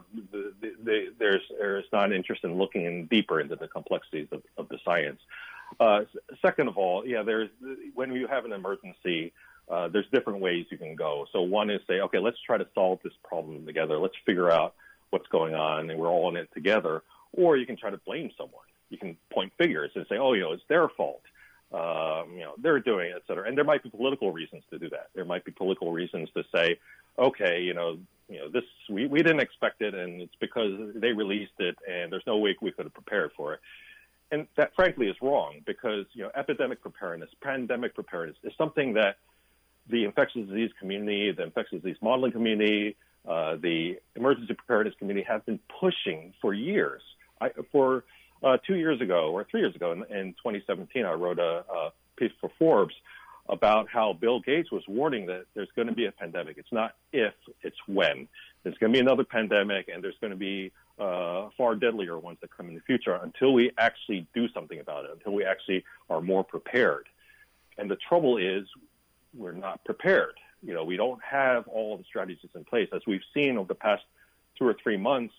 there's not an interest in looking deeper into the complexities of the science. Second of all, when you have an emergency, there's different ways you can go. So one is say, okay, let's try to solve this problem together. Let's figure out what's going on, and we're all in it together. Or you can try to blame someone. You can point fingers and say, oh, it's their fault. They're doing it, et cetera. And there might be political reasons to do that. There might be political reasons to say, okay, this we didn't expect it, and it's because they released it, and there's no way we could have prepared for it. And that, frankly, is wrong because epidemic preparedness, pandemic preparedness is something that the infectious disease community, the infectious disease modeling community, the emergency preparedness community have been pushing for years. 2 years ago or 3 years ago in 2017, I wrote a piece for Forbes about how Bill Gates was warning that there's going to be a pandemic. It's not if, it's when. There's going to be another pandemic, and there's going to be far deadlier ones that come in the future until we actually do something about it, until we actually are more prepared. And the trouble is we're not prepared. We don't have all the strategies in place. As we've seen over the past 2 or 3 months,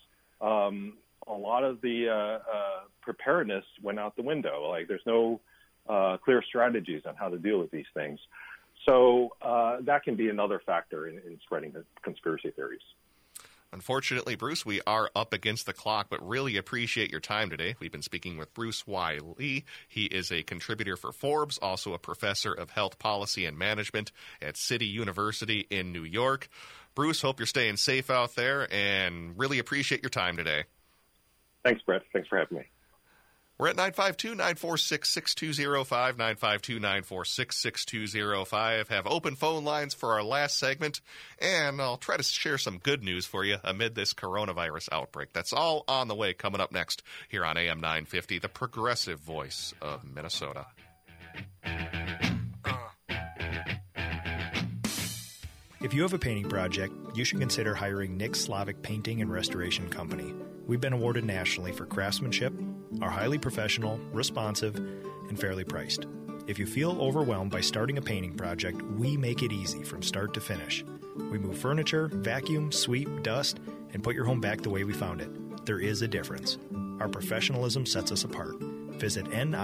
a lot of the preparedness went out the window. Like there's no clear strategies on how to deal with these things. So that can be another factor in spreading the conspiracy theories. Unfortunately, Bruce, we are up against the clock, but really appreciate your time today. We've been speaking with Bruce Y. Lee. He is a contributor for Forbes, also a professor of health policy and management at City University in New York. Bruce, hope you're staying safe out there, and really appreciate your time today. Thanks, Brett. Thanks for having me. We're at 952-946-6205, 952-946-6205. Have open phone lines for our last segment, and I'll try to share some good news for you amid this coronavirus outbreak. That's all on the way, coming up next here on AM 950, the progressive voice of Minnesota. If you have a painting project, you should consider hiring Nick Slavic Painting and Restoration Company. We've been awarded nationally for craftsmanship, are highly professional, responsive, and fairly priced. If you feel overwhelmed by starting a painting project, we make it easy from start to finish. We move furniture, vacuum, sweep, dust, and put your home back the way we found it. There is a difference. Our professionalism sets us apart. Visit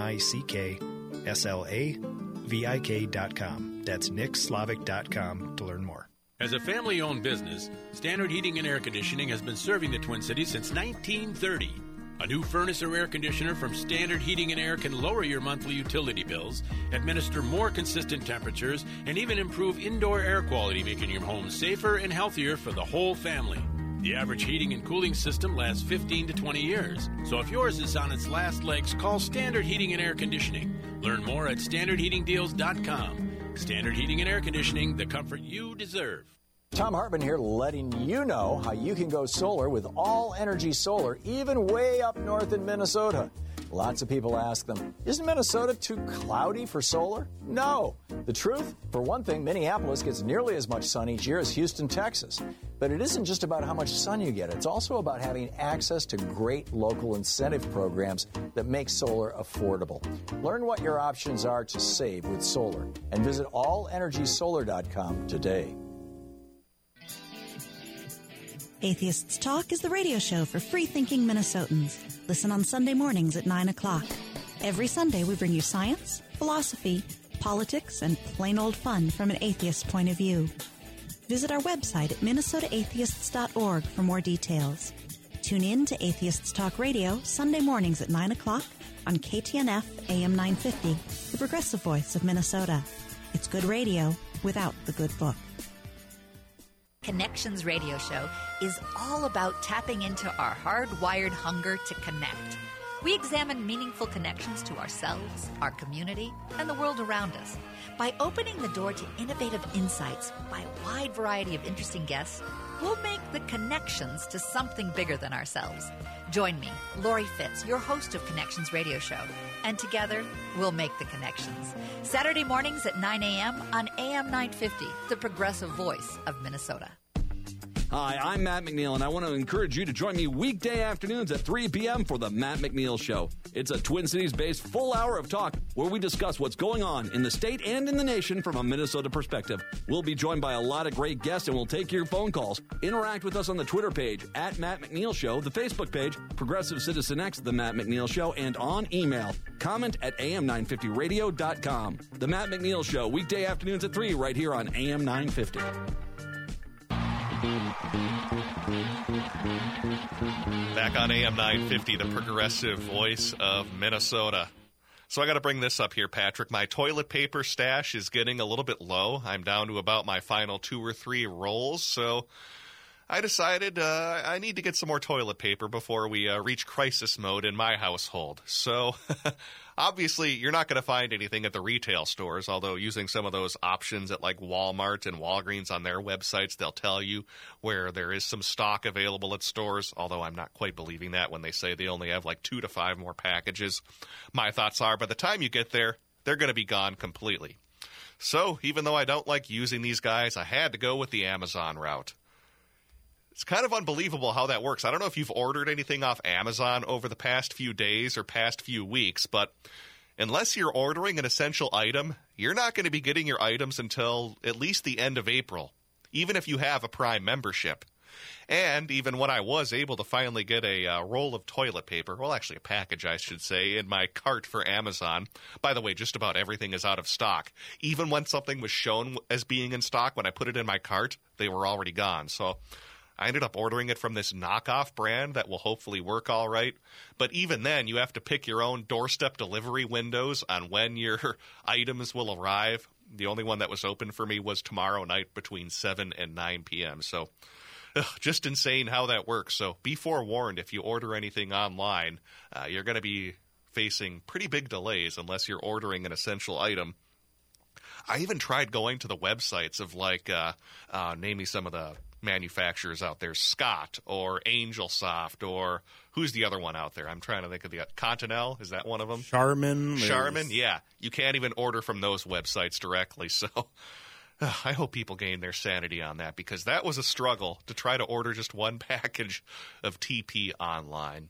NICKSLAVIK.com. That's nickslavic.com to learn more. As a family-owned business, Standard Heating and Air Conditioning has been serving the Twin Cities since 1930. A new furnace or air conditioner from Standard Heating and Air can lower your monthly utility bills, administer more consistent temperatures, and even improve indoor air quality, making your home safer and healthier for the whole family. The average heating and cooling system lasts 15 to 20 years. So if yours is on its last legs, call Standard Heating and Air Conditioning. Learn more at standardheatingdeals.com. Standard Heating and Air Conditioning, the comfort you deserve. Tom Hartman here, letting you know how you can go solar with All Energy Solar, even way up north in Minnesota. Lots of people ask them, isn't Minnesota too cloudy for solar? No. The truth? For one thing, Minneapolis gets nearly as much sun each year as Houston, Texas. But it isn't just about how much sun you get. It's also about having access to great local incentive programs that make solar affordable. Learn what your options are to save with solar and visit allenergysolar.com today. Atheists Talk is the radio show for free-thinking Minnesotans. Listen on Sunday mornings at 9 o'clock. Every Sunday we bring you science, philosophy, politics, and plain old fun from an atheist's point of view. Visit our website at minnesotaatheists.org for more details. Tune in to Atheists Talk Radio Sunday mornings at 9 o'clock on KTNF AM 950, the progressive voice of Minnesota. It's good radio without the good book. Connections Radio Show is all about tapping into our hardwired hunger to connect. We examine meaningful connections to ourselves, our community, and the world around us. By opening the door to innovative insights by a wide variety of interesting guests, we'll make the connections to something bigger than ourselves. Join me, Lori Fitz, your host of Connections Radio Show, and together we'll make the connections. Saturday mornings at 9 a.m. on AM 950, the progressive voice of Minnesota. Hi, I'm Matt McNeil, and I want to encourage you to join me weekday afternoons at 3 p.m. for The Matt McNeil Show. It's a Twin Cities-based full hour of talk where we discuss what's going on in the state and in the nation from a Minnesota perspective. We'll be joined by a lot of great guests, and we'll take your phone calls. Interact with us on the Twitter page, at Matt McNeil Show, the Facebook page, Progressive Citizen X, The Matt McNeil Show, and on email. Comment at am950radio.com. The Matt McNeil Show, weekday afternoons at 3 right here on AM 950. Back on AM 950, the progressive voice of Minnesota. So I got to bring this up here, Patrick. My toilet paper stash is getting a little bit low. I'm down to about my final 2 or 3 rolls, so I decided I need to get some more toilet paper before we reach crisis mode in my household. So obviously, you're not going to find anything at the retail stores, although using some of those options at like Walmart and Walgreens on their websites, they'll tell you where there is some stock available at stores, although I'm not quite believing that when they say they only have like 2 to 5 more packages. My thoughts are by the time you get there, they're going to be gone completely. So even though I don't like using these guys, I had to go with the Amazon route. It's kind of unbelievable how that works. I don't know if you've ordered anything off Amazon over the past few days or past few weeks, but unless you're ordering an essential item, you're not going to be getting your items until at least the end of April, even if you have a Prime membership. And even when I was able to finally get a roll of toilet paper, well, actually a package, I should say, in my cart for Amazon. By the way, just about everything is out of stock. Even when something was shown as being in stock, when I put it in my cart, they were already gone. So I ended up ordering it from this knockoff brand that will hopefully work all right. But even then, you have to pick your own doorstep delivery windows on when your items will arrive. The only one that was open for me was tomorrow night between 7 and 9 p.m. So just insane how that works. So be forewarned, if you order anything online, you're going to be facing pretty big delays unless you're ordering an essential item. I even tried going to the websites of like, name me some of the manufacturers out there, Scott or Angelsoft, or who's the other one out there? I'm trying to think of the Continental. Is that one of them? Charmin, yeah. You can't even order from those websites directly. So I hope people gain their sanity on that, because that was a struggle to try to order just one package of TP online.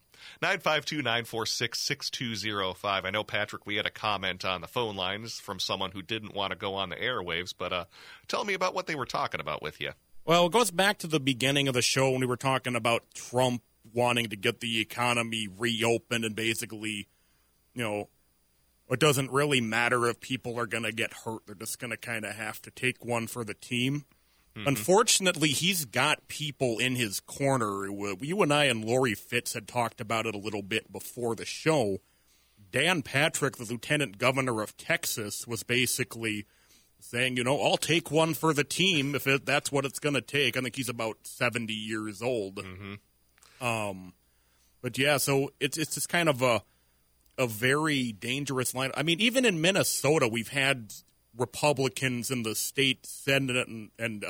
952-946-6205. I know, Patrick, we had a comment on the phone lines from someone who didn't want to go on the airwaves, but tell me about what they were talking about with you. Well, it goes back to the beginning of the show when we were talking about Trump wanting to get the economy reopened, and basically, you know, it doesn't really matter if people are going to get hurt. They're just going to kind of have to take one for the team. Mm-hmm. Unfortunately, he's got people in his corner. You and I and Lori Fitz had talked about it a little bit before the show. Dan Patrick, the lieutenant governor of Texas, was basically saying, I'll take one for the team if that's what it's going to take. I think he's about 70 years old. Mm-hmm. But yeah, so it's just kind of a very dangerous line. I mean, even in Minnesota, we've had Republicans in the state Senate and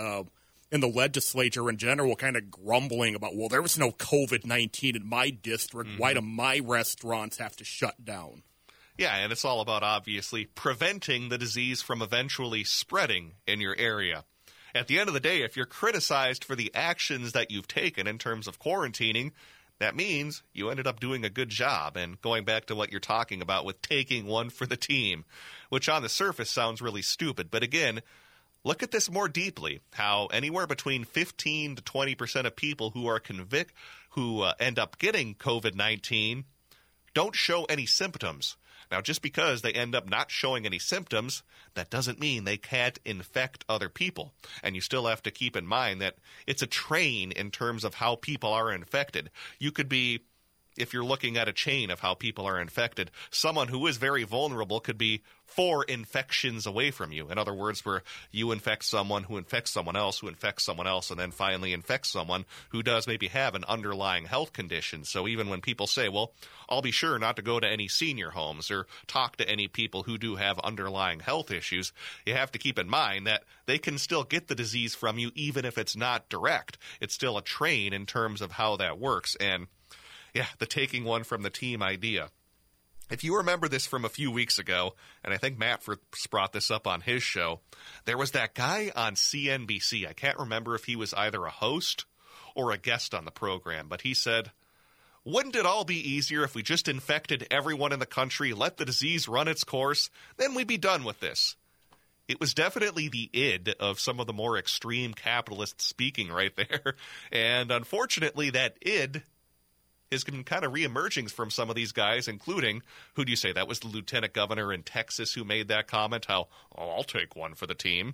in the legislature in general kind of grumbling about, well, there was no COVID-19 in my district. Mm-hmm. Why do my restaurants have to shut down? Yeah, and it's all about, obviously, preventing the disease from eventually spreading in your area. At the end of the day, if you're criticized for the actions that you've taken in terms of quarantining, that means you ended up doing a good job. And going back to what you're talking about with taking one for the team, which on the surface sounds really stupid. But again, look at this more deeply, how anywhere between 15 to 20% of people who are who end up getting COVID-19 don't show any symptoms. Now, just because they end up not showing any symptoms, that doesn't mean they can't infect other people. And you still have to keep in mind that it's a train in terms of how people are infected. You could be, if you're looking at a chain of how people are infected, someone who is very vulnerable could be 4 infections away from you. In other words, where you infect someone who infects someone else, who infects someone else, and then finally infects someone who does maybe have an underlying health condition. So even when people say, well, I'll be sure not to go to any senior homes or talk to any people who do have underlying health issues, you have to keep in mind that they can still get the disease from you even if it's not direct. It's still a train in terms of how that works. And yeah, the taking one from the team idea. If you remember this from a few weeks ago, and I think Matt brought this up on his show, there was that guy on CNBC. I can't remember if he was either a host or a guest on the program, but he said, wouldn't it all be easier if we just infected everyone in the country, let the disease run its course, then we'd be done with this? It was definitely the id of some of the more extreme capitalists speaking right there. And unfortunately, that id has been kind of reemerging from some of these guys, including, who do you say, that was the lieutenant governor in Texas who made that comment, how, oh, I'll take one for the team.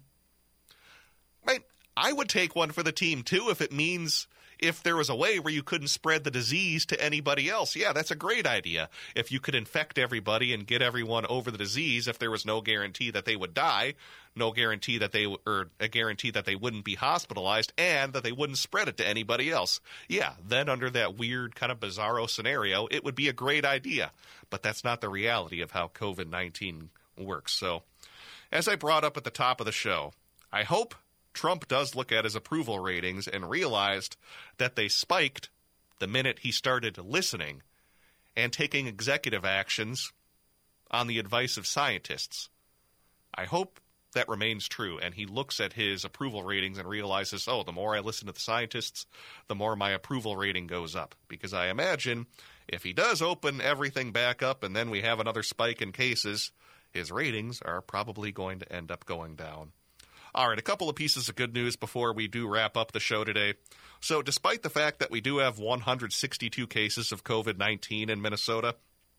Right? I would take one for the team, too, if it means if there was a way where you couldn't spread the disease to anybody else. Yeah, that's a great idea. If you could infect everybody and get everyone over the disease, if there was no guarantee that they would die, no guarantee that a guarantee that they wouldn't be hospitalized, and that they wouldn't spread it to anybody else. Yeah, then under that weird kind of bizarro scenario, it would be a great idea. But that's not the reality of how COVID-19 works. So, as I brought up at the top of the show, I hope Trump does look at his approval ratings and realized that they spiked the minute he started listening and taking executive actions on the advice of scientists. I hope that remains true, and he looks at his approval ratings and realizes, oh, the more I listen to the scientists, the more my approval rating goes up. Because I imagine if he does open everything back up and then we have another spike in cases, his ratings are probably going to end up going down. All right, a couple of pieces of good news before we do wrap up the show today. So despite the fact that we do have 162 cases of COVID-19 in Minnesota,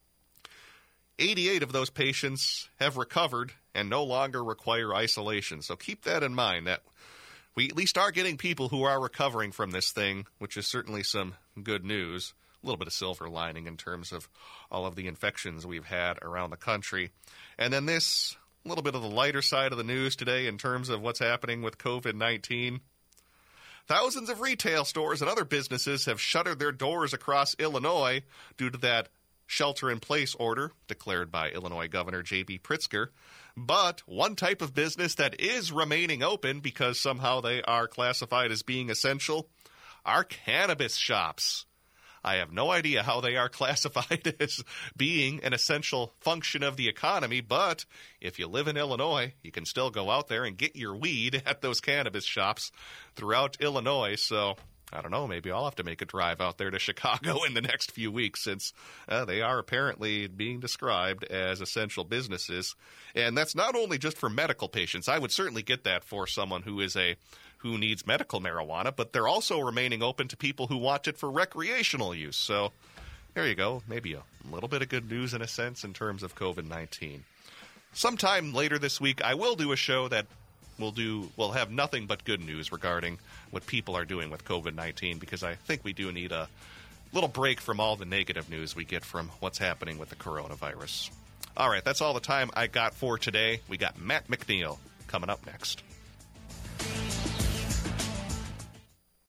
88 of those patients have recovered and no longer require isolation. So keep that in mind, that we at least are getting people who are recovering from this thing, which is certainly some good news. A little bit of silver lining in terms of all of the infections we've had around the country. And then this, a little bit of the lighter side of the news today in terms of what's happening with COVID-19. Thousands of retail stores and other businesses have shuttered their doors across Illinois due to that shelter-in-place order declared by Illinois Governor J.B. Pritzker. But one type of business that is remaining open because somehow they are classified as being essential are cannabis shops. I have no idea how they are classified as being an essential function of the economy, but if you live in Illinois, you can still go out there and get your weed at those cannabis shops throughout Illinois. So, I don't know, maybe I'll have to make a drive out there to Chicago in the next few weeks, since they are apparently being described as essential businesses. And that's not only just for medical patients. I would certainly get that for someone who needs medical marijuana, but they're also remaining open to people who want it for recreational use. So there you go. Maybe a little bit of good news in a sense in terms of COVID-19. Sometime later this week, I will do a show that will have nothing but good news regarding what people are doing with COVID-19, because I think we do need a little break from all the negative news we get from what's happening with the coronavirus. All right, that's all the time I got for today. We got Matt McNeil coming up next.